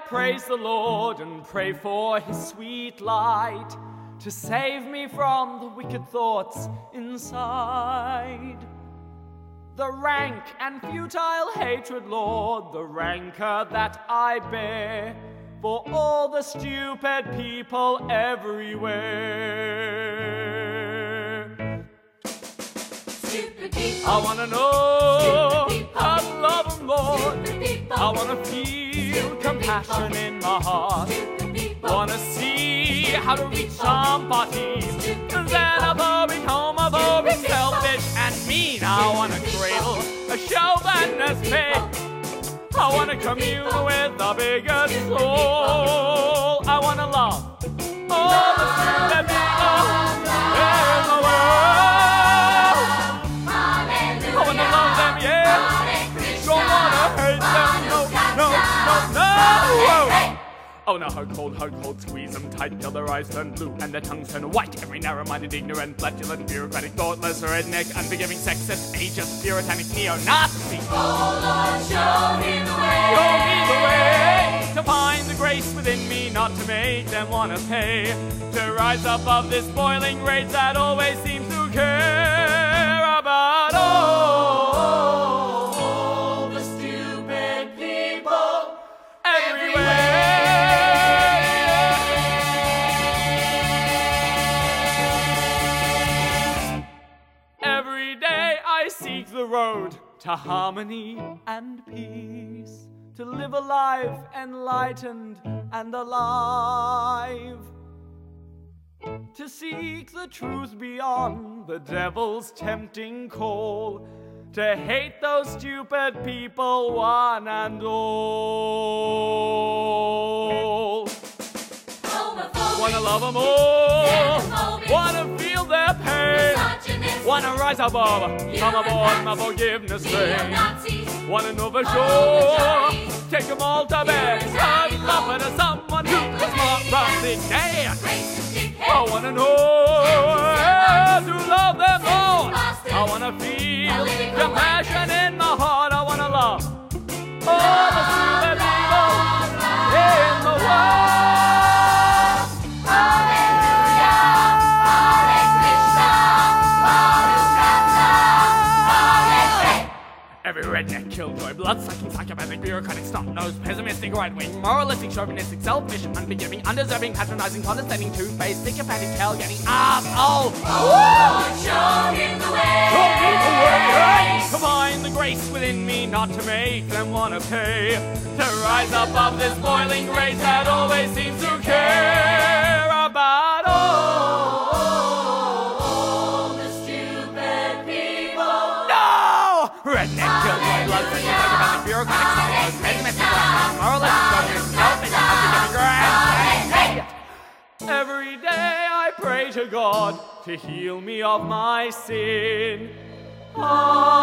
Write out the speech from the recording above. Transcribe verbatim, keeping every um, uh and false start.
praise the Lord and pray for his sweet light to save me from the wicked thoughts inside. The rank and futile hatred, Lord, the rancor that I bear for all the stupid people everywhere. Stupid people. I wanna know people. how to love them, Lord. I wanna feel Stupid compassion people. in my heart. Stupid people. Wanna see how to reach somebody. Stupid Then I've always home, I've always Stupid people. selfish and mean. I wanna cradle a chauvinist faith. I wanna commune with the biggest soul. I wanna love all the stupid people in the world. I wanna love them, yeah. Don't wanna hate them, no, no, no, no. Oh, now hard cold, hard cold, squeeze them tight till their eyes turn blue and their tongues turn white. Every narrow-minded, ignorant, flatulent, bureaucratic, thoughtless, redneck, unforgiving, sexist, ageist, puritanic, neo-Nazi. Oh Lord, show me the way. Show me the way to find the grace within me, not to make them wanna pay. To rise above this boiling rage that always seems to care about all the stupid people everywhere. Every day I seek the road to harmony and peace, to live a life enlightened and alive, to seek the truth beyond the devil's tempting call, to hate those stupid people one and all. Homophobic. Wanna love them all, Xenophobic. wanna feel their pain, Misogynist. wanna rise above, come aboard my forgiveness train. Neo-Nazis. Wanna know for All the sure, Chinese. take them all to bed, Puritanic I'm loving to someone who is more from the day. Racist dickheads. I wanna know how to love them all. I wanna feel Political compassion in my heart. I wanna love all the stupid people in the world. Hallelujah. Hare Krishna. Maharashtra. Hare Krishna. Every redneck, killjoy, blood-sucking, psychopathic, bureaucratic, snot-nosed, pessimistic, right-wing, moralistic, chauvinistic, selfish, unforgiving, undeserving, patronizing, condescending, two-faced, sycophantic, hell-getting asshole. Lord, show him the way. Show me the way to find the grace within me, not to make them wanna pay. To rise above this boiling rage that always seems to care about all the stupid people. No! Redneck, killjoy, blood-sucking, psychopathic, bureaucratic, snot-nosed, pessimistic, right-wing, moralistic, chauvinistic, selfish, unforgiving, grand. Every day I pray to God to heal me of my sin. Ah.